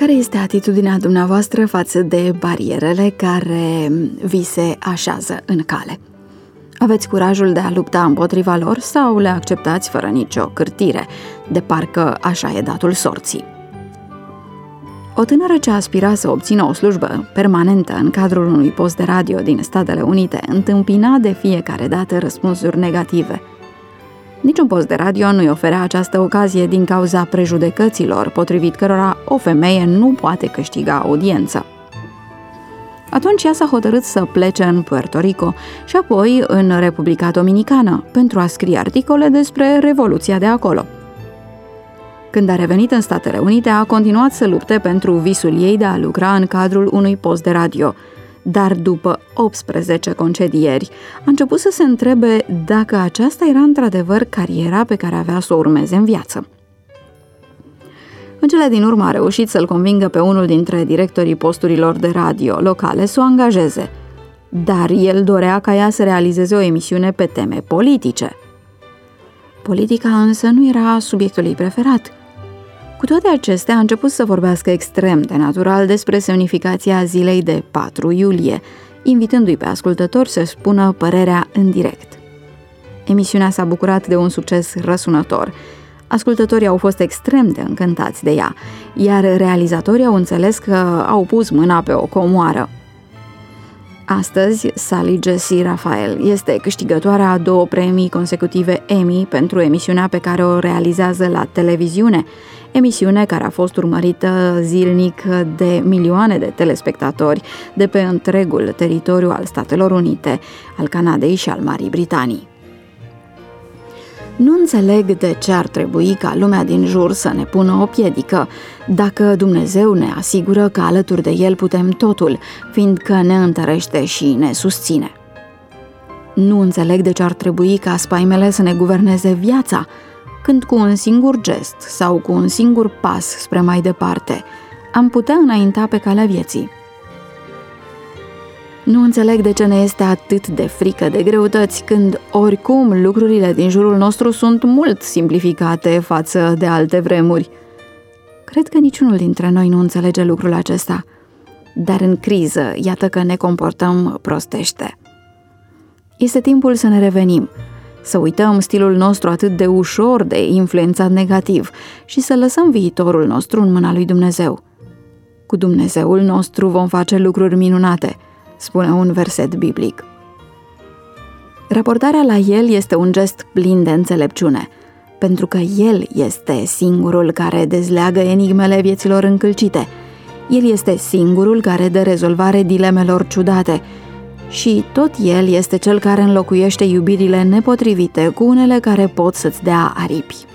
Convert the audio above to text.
Care este atitudinea dumneavoastră față de barierele care vi se așează în cale? Aveți curajul de a lupta împotriva lor sau le acceptați fără nicio cârtire, de parcă așa e datul sorții? O tânără ce aspira să obțină o slujbă permanentă în cadrul unui post de radio din Statele Unite întâmpina de fiecare dată răspunsuri negative. Niciun post de radio nu-i oferea această ocazie din cauza prejudecăților, potrivit cărora o femeie nu poate câștiga audiență. Atunci ea s-a hotărât să plece în Puerto Rico și apoi în Republica Dominicană pentru a scrie articole despre revoluția de acolo. Când a revenit în Statele Unite, a continuat să lupte pentru visul ei de a lucra în cadrul unui post de radio. Dar după 18 concedieri, a început să se întrebe dacă aceasta era într-adevăr cariera pe care avea să o urmeze în viață. În cele din urmă a reușit să-l convingă pe unul dintre directorii posturilor de radio locale să o angajeze, dar el dorea ca ea să realizeze o emisiune pe teme politice. Politica însă nu era subiectul ei preferat. Cu toate acestea, a început să vorbească extrem de natural despre semnificația zilei de 4 iulie, invitându-i pe ascultători să spună părerea în direct. Emisiunea s-a bucurat de un succes răsunător. Ascultătorii au fost extrem de încântați de ea, iar realizatorii au înțeles că au pus mâna pe o comoară. Astăzi, Sally Jessy Raphael este câștigătoarea a 2 premii consecutive Emmy pentru emisiunea pe care o realizează la televiziune, emisiune care a fost urmărită zilnic de milioane de telespectatori de pe întregul teritoriu al Statelor Unite, al Canadei și al Marii Britanii. Nu înțeleg de ce ar trebui ca lumea din jur să ne pună o piedică, dacă Dumnezeu ne asigură că alături de El putem totul, fiindcă ne întărește și ne susține. Nu înțeleg de ce ar trebui ca spaimele să ne guverneze viața, când cu un singur gest sau cu un singur pas spre mai departe am putea înainta pe calea vieții. Nu înțeleg de ce ne este atât de frică de greutăți când oricum lucrurile din jurul nostru sunt mult simplificate față de alte vremuri. Cred că niciunul dintre noi nu înțelege lucrul acesta, dar în criză iată că ne comportăm prostește. Este timpul să ne revenim, să uităm stilul nostru atât de ușor de influențat negativ și să lăsăm viitorul nostru în mâna lui Dumnezeu. Cu Dumnezeul nostru vom face lucruri minunate, spune un verset biblic. Raportarea la El este un gest plin de înțelepciune, pentru că El este singurul care dezleagă enigmele vieților încălcite. El este singurul care dă rezolvare dilemelor ciudate și tot El este Cel care înlocuiește iubirile nepotrivite cu unele care pot să-ți dea aripi.